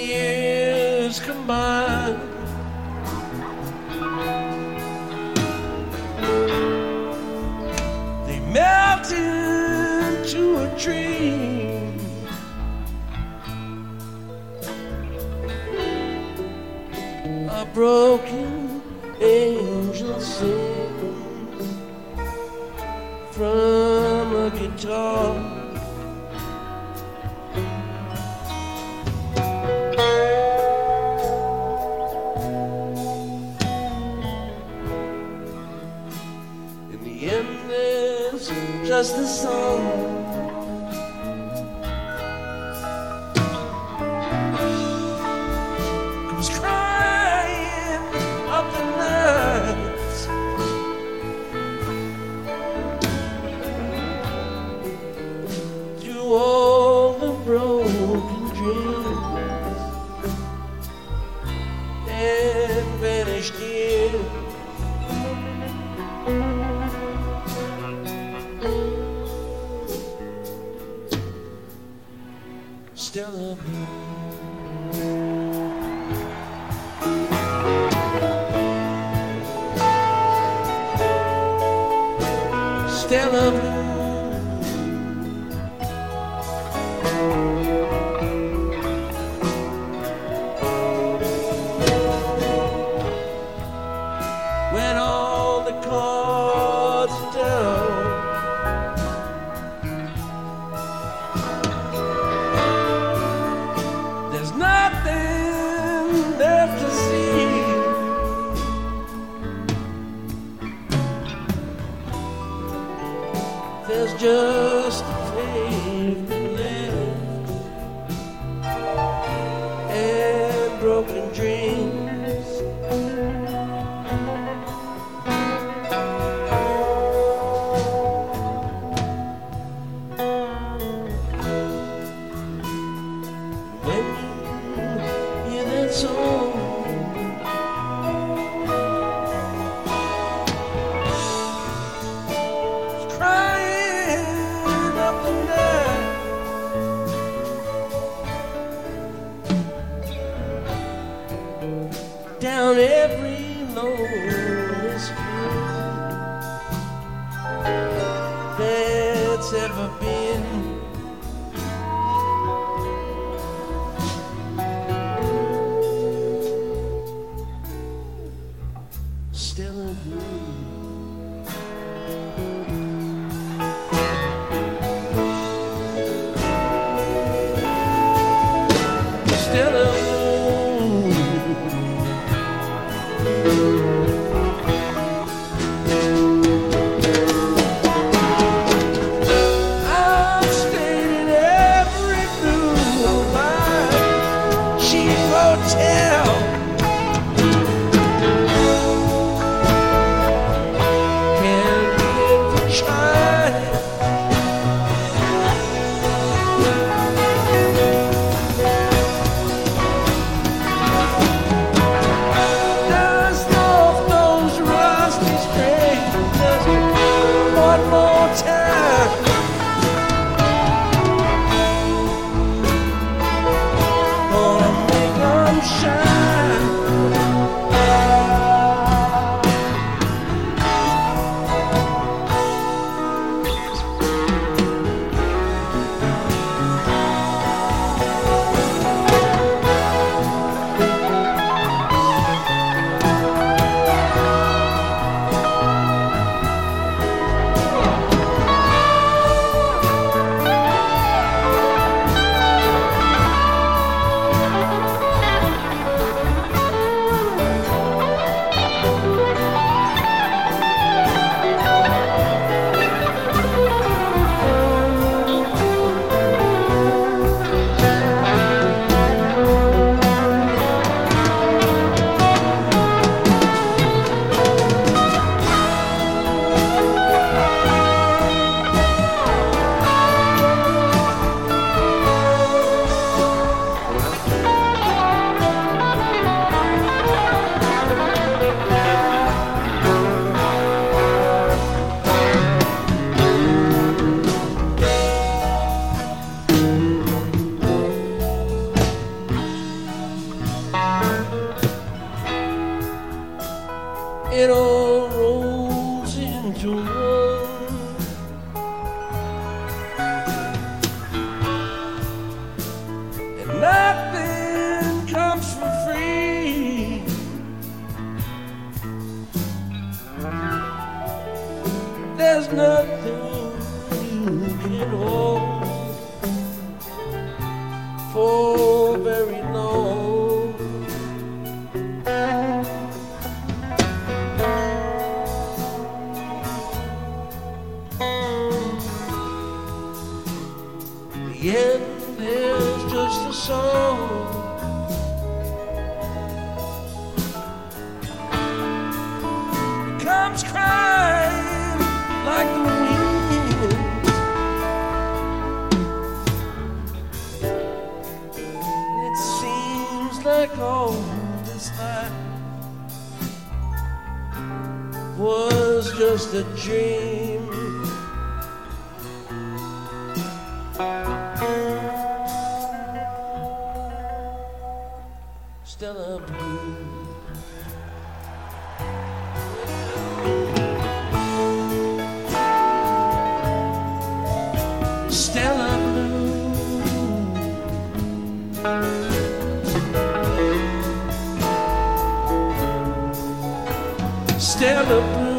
years combined. They melt into a dream. A broken angel sings from a guitar. Just the song. Comes crying up the night. Through all the broken dreams and vanished years. Stella Blue. Stella Blue. When all the cards are down, there's nothing left to see. There's just a pavement left and broken dreams. When you hear that song, it's crying up the night. Down every lonely street that's ever been. Stella Blue. Stella Blue. I've stayed in every blue line, cheap hotel. Shine. it all rolls into one. And nothing comes for free. There's nothing you can hold for very long. The end is just a song. It comes crying like the wind. It seems like all this time was just a dream. Stella Blue. Stella Blue. Stella Blue.